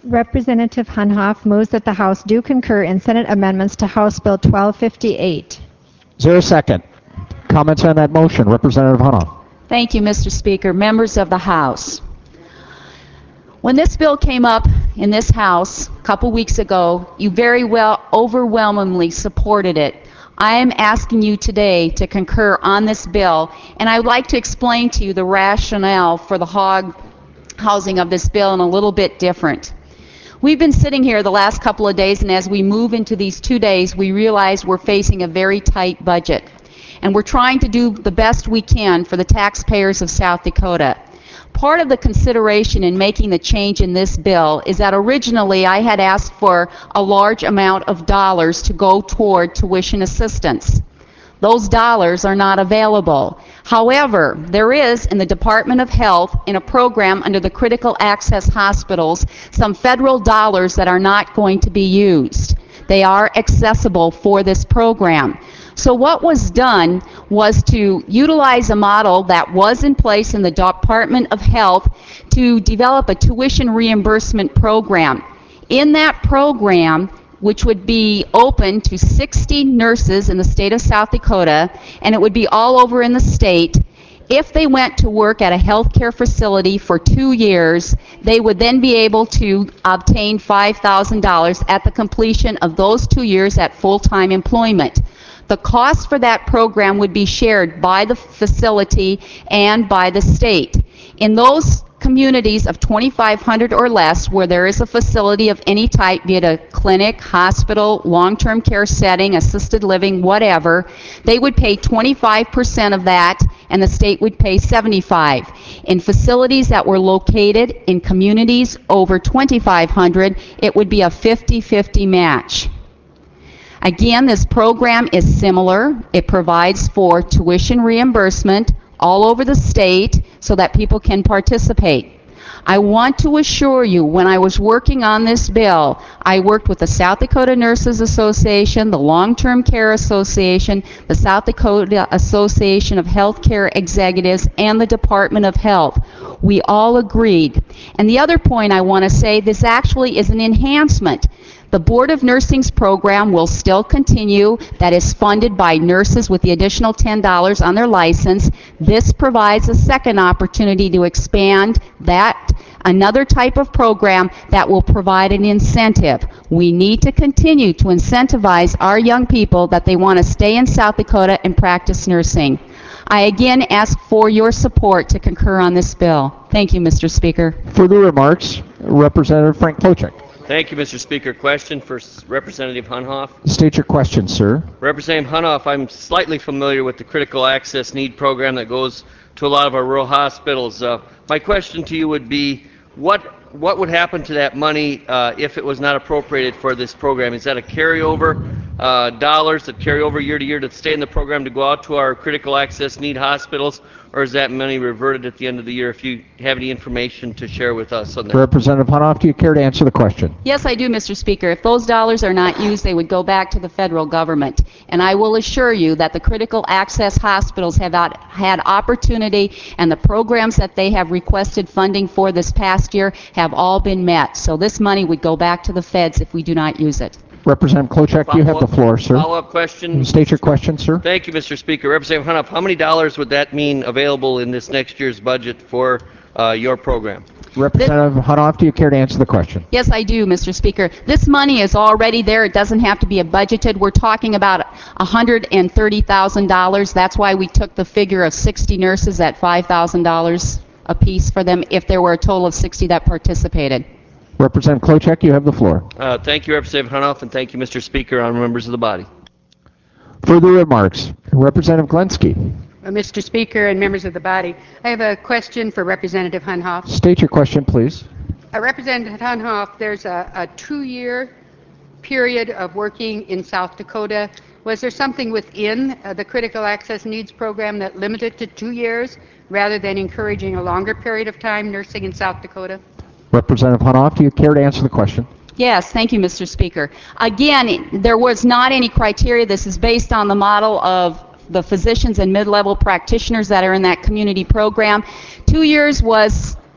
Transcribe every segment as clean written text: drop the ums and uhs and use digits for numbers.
Representative Hunhoff moves that the House do concur in Senate amendments to House Bill 1258. Is there a second? Comments on that motion? Representative Hunoff. Thank you, Mr. Speaker. Members of the House. When this bill came up in this House a couple weeks ago, you very well overwhelmingly supported it. I am asking you today to concur on this bill, and I would like to explain to you the rationale for the hog housing of this bill in a little bit different. We've been sitting here the last couple of days, and as we move into these 2 days, we realize we're facing a very tight budget. And we're trying to do the best we can for the taxpayers of South Dakota. Part of the consideration in making the change in this bill is that originally I had asked for a large amount of dollars to go toward tuition assistance. Those dollars are not available. However, there is in the Department of Health, in a program under the Critical Access Hospitals, some federal dollars that are not going to be used. They are accessible for this program. So what was done was to utilize a model that was in place in the Department of Health to develop a tuition reimbursement program. In that program, which would be open to 60 nurses in the state of South Dakota, and it would be all over in the state, if they went to work at a healthcare facility for 2 years, they would then be able to obtain $5,000 at the completion of those 2 years at full-time employment. The cost for that program would be shared by the facility and by the state. In those communities of 2,500 or less where there is a facility of any type, be it a clinic, hospital, long-term care setting, assisted living, whatever, they would pay 25% of that and the state would pay 75%. In facilities that were located in communities over 2,500, it would be a 50-50 match. Again, this program is similar. It provides for tuition reimbursement all over the state so that people can participate. I want to assure you, when I was working on this bill, I worked with the South Dakota Nurses Association, the Long-Term Care Association, the South Dakota Association of Healthcare Executives, and the Department of Health. We all agreed. And the other point I want to say, this actually is an enhancement. The Board of Nursing's program will still continue. That is funded by nurses with the additional $10 on their license. This provides a second opportunity to expand that, another type of program that will provide an incentive. We need to continue to incentivize our young people that they want to stay in South Dakota and practice nursing. I again ask for your support to concur on this bill. Thank you, Mr. Speaker. Further remarks, Representative Frank Klochek. Thank you, Mr. Speaker. Question for Representative Hunhoff. State your question, sir. Representative Hunhoff, I'm slightly familiar with the Critical Access Need program that goes to a lot of our rural hospitals. My question to you would be, what would happen to that money if it was not appropriated for this program? Is that a carryover, dollars that carry over year to year to stay in the program to go out to our critical access need hospitals, or is that money reverted at the end of the year? If you have any information to share with us on that. Representative Hunoff, do you care to answer the question? Yes, I do, Mr. Speaker. If those dollars are not used, they would go back to the federal government. And I will assure you that the critical access hospitals have had opportunity, and the programs that they have requested funding for this past year have all been met. So this money would go back to the feds if we do not use it. Representative Klochek, you have the floor, sir. Follow-up question. State your question, sir. Thank you, Mr. Speaker. Representative Hunoff, how many dollars would that mean available in this next year's budget for your program? Representative Hunoff, do you care to answer the question? Yes, I do, Mr. Speaker. This money is already there. It doesn't have to be budgeted. We're talking about $130,000. That's why we took the figure of 60 nurses at $5,000 a piece for them if there were a total of 60 that participated. Representative Klochek, you have the floor. Thank you, Representative Hunoff, and thank you, Mr. Speaker, on members of the body. Further remarks, Representative Glensky. Mr. Speaker and members of the body, I have a question for Representative Hunhoff. State your question, please. Representative Hunhoff, there's a 2-year period of working in South Dakota. Was there something within the Critical Access Needs program that limited to 2 years rather than encouraging a longer period of time nursing in South Dakota? Representative Hunoff, do you care to answer the question? Yes, thank you, Mr. Speaker. Again, there was not any criteria. This is based on the model of the physicians and mid-level practitioners that are in that community program. 2 years was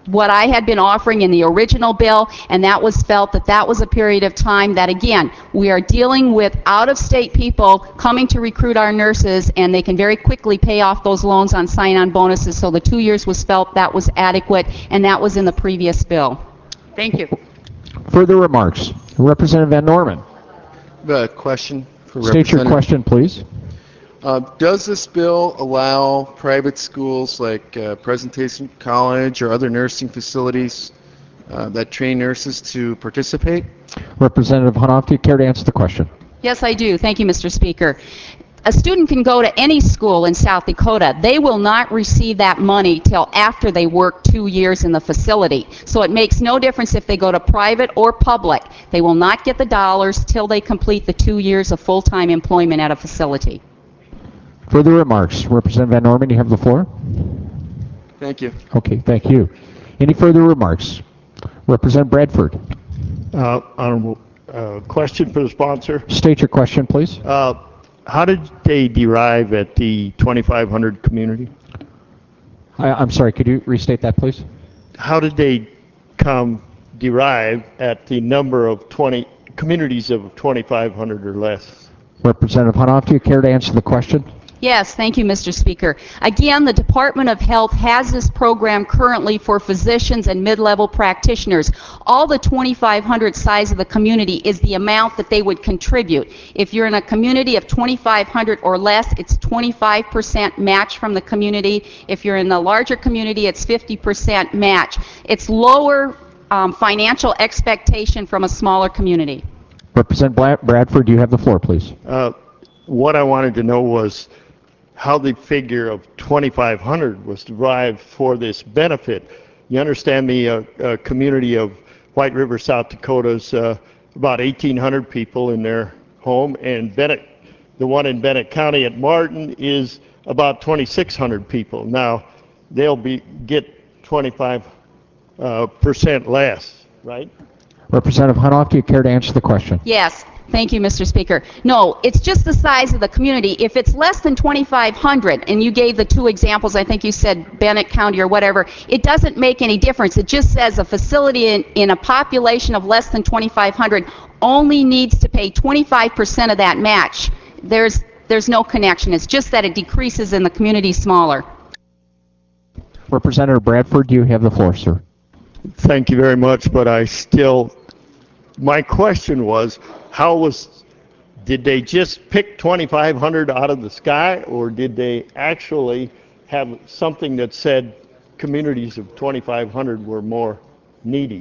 what I had been offering in the original bill, and that was felt that that was a period of time that, again, we are dealing with out-of-state people coming to recruit our nurses, and they can very quickly pay off those loans on sign-on bonuses, so the 2 years was felt that was adequate, and that was in the previous bill. Thank you. Further remarks? Representative Van Norman. A question for State your Representative. question, please. Does this bill allow private schools like Presentation College or other nursing facilities that train nurses to participate? Representative Hunoff, do you care to answer the question? Yes, I do. Thank you, Mr. Speaker. A student can go to any school in South Dakota. They will not receive that money till after they work 2 years in the facility. So it makes no difference if they go to private or public. They will not get the dollars till they complete the 2 years of full-time employment at a facility. Further remarks? Representative Van Norman, you have the floor. Thank you. Okay, thank you. Any further remarks? Representative Bradford. Honorable, question for the sponsor. State your question, please. How did they derive at the 2,500 community? I'm sorry, could you restate that, please? How did they derive at the number of 20 communities of 2,500 or less? Representative Hunoff, do you care to answer the question? Yes, thank you, Mr. Speaker. Again, the Department of Health has this program currently for physicians and mid-level practitioners. All the 2,500 size of the community is the amount that they would contribute. If you're in a community of 2,500 or less, it's 25% match from the community. If you're in the larger community, it's 50% match. It's lower financial expectation from a smaller community. Representative Bradford, do you have the floor, please? What I wanted to know was how the figure of 2,500 was derived for this benefit. You understand me, a community of White River, South Dakota's about 1,800 people in their home, and Bennett, the one in Bennett County at Martin, is about 2,600 people. Now, they'll get 25% less, right? Representative Hunoff, do you care to answer the question? Yes. Thank you, Mr. Speaker. No, it's just the size of the community. If it's less than 2,500, and you gave the two examples, I think you said Bennett County or whatever, it doesn't make any difference. It just says a facility in a population of less than 2,500 only needs to pay 25% of that match. There's no connection. It's just that it decreases in the community smaller. Representative Bradford, do you have the floor, sir? Thank you very much, but my question was, did they just pick 2,500 out of the sky, or did they actually have something that said communities of 2,500 were more needy?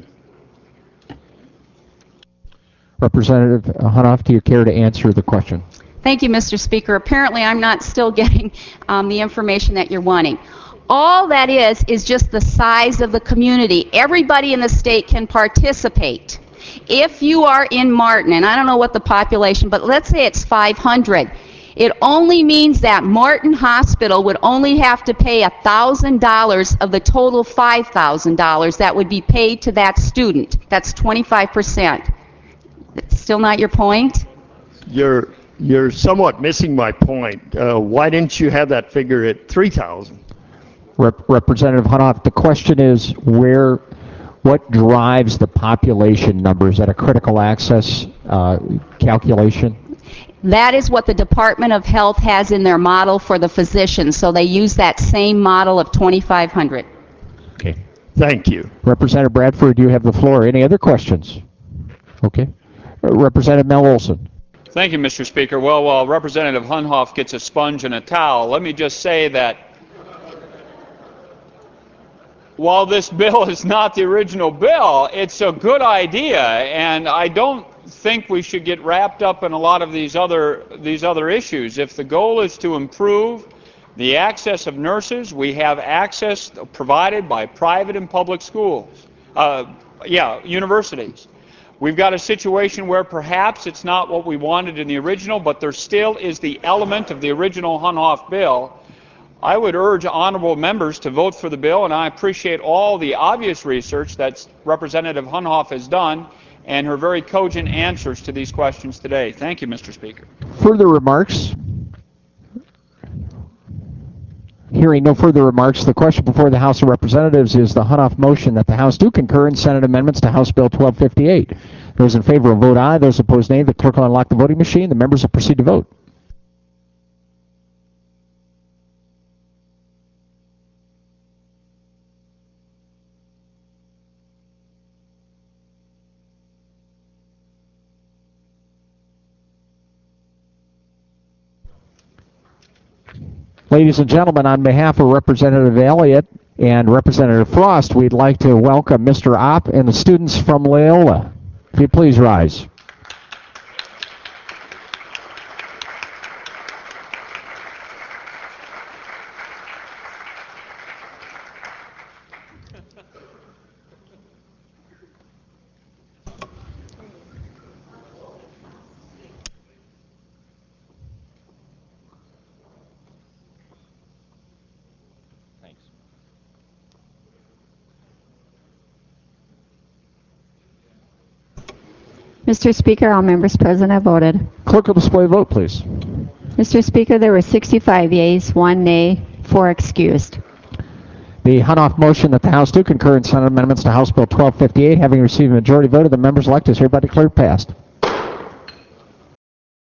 Representative Hunoff, do you care to answer the question? Thank you, Mr. Speaker. Apparently, I'm not still getting the information that you're wanting. All that is just the size of the community. Everybody in the state can participate. If you are in Martin, and I don't know what the population, but let's say it's 500, it only means that Martin Hospital would only have to pay $1,000 of the total $5,000 that would be paid to that student. That's 25%. Still not your point? You're somewhat missing my point. Why didn't you have that figure at 3,000? Representative Hunoff, the question is what drives the population numbers? Is that a critical access calculation? That is what the Department of Health has in their model for the physicians, so they use that same model of 2,500. Okay. Thank you. Representative Bradford, you have the floor. Any other questions? Okay. Representative Mel Olson. Thank you, Mr. Speaker. Well, while Representative Hunoff gets a sponge and a towel, let me just say that while this bill is not the original bill, it's a good idea, and I don't think we should get wrapped up in a lot of these other issues. If the goal is to improve the access of nurses, we have access provided by private and public schools, universities. We've got a situation where perhaps it's not what we wanted in the original, but there still is the element of the original Hunoff bill. I would urge honorable members to vote for the bill, and I appreciate all the obvious research that Representative Hunoff has done and her very cogent answers to these questions today. Thank you, Mr. Speaker. Further remarks? Hearing no further remarks, the question before the House of Representatives is the Hunoff motion that the House do concur in Senate amendments to House Bill 1258. Those in favor will vote aye. Those opposed, nay. The clerk will unlock the voting machine. The members will proceed to vote. Ladies and gentlemen, on behalf of Representative Elliott and Representative Frost, we'd like to welcome Mr. Opp and the students from Loyola. If you please rise. Mr. Speaker, all members present have voted. Clerk will display the vote, please. Mr. Speaker, there were 65 yeas, 1 nay, 4 excused. The Hunoff motion that the House do concur in Senate amendments to House Bill 1258, having received a majority vote of the members elect, is hereby declared passed.